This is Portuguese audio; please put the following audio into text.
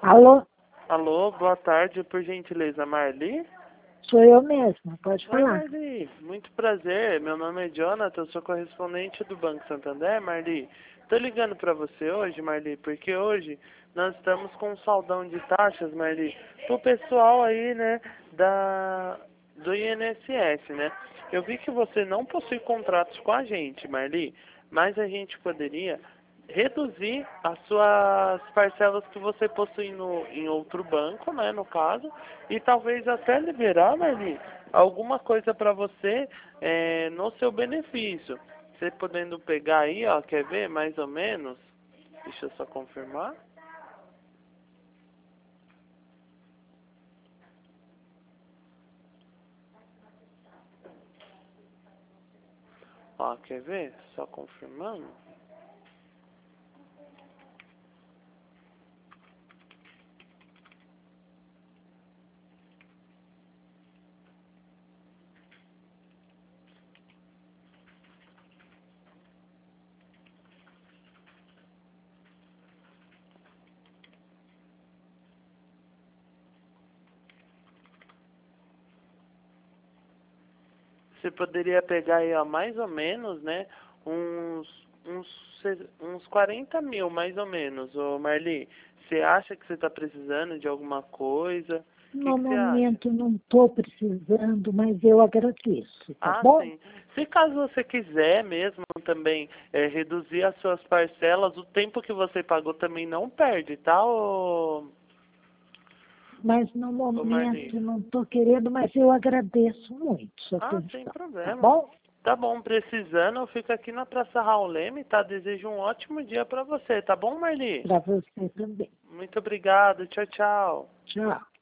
Alô? Alô, boa tarde, por gentileza, Marli? Sou eu mesma, pode Oi, falar. Marli, muito prazer, meu nome é Jonathan, eu sou correspondente do Banco Santander, Marli. Tô ligando para você hoje, Marli, porque hoje nós estamos com um saldão de taxas, Marli, pro pessoal aí, né, do INSS, né? Eu vi que você não possui contratos com a gente, Marli, mas a gente poderia reduzir as suas parcelas que você possui em outro banco, né, no caso, e talvez até liberar, Marli, alguma coisa para você no seu benefício. Você podendo pegar aí, ó, quer ver mais ou menos? Deixa eu só confirmar. Ó, quer ver? Só confirmando. Você poderia pegar aí, ó, mais ou menos, né, uns 40 mil, mais ou menos, ô Marli. Você acha que você está precisando de alguma coisa? O que No você acha? momento não estou precisando, mas eu agradeço, tá Ah, bom? sim. Se caso você quiser mesmo também reduzir as suas parcelas, o tempo que você pagou também não perde, tá, Mas no ô Marli? momento não estou querendo, mas eu agradeço muito sua Ah, sem atenção, tá problema. bom? Tá bom, precisando, eu fico aqui na Praça Raul Leme, tá? Desejo um ótimo dia pra você, tá bom, Marli? Para você também. Muito obrigado, tchau, tchau. Tchau.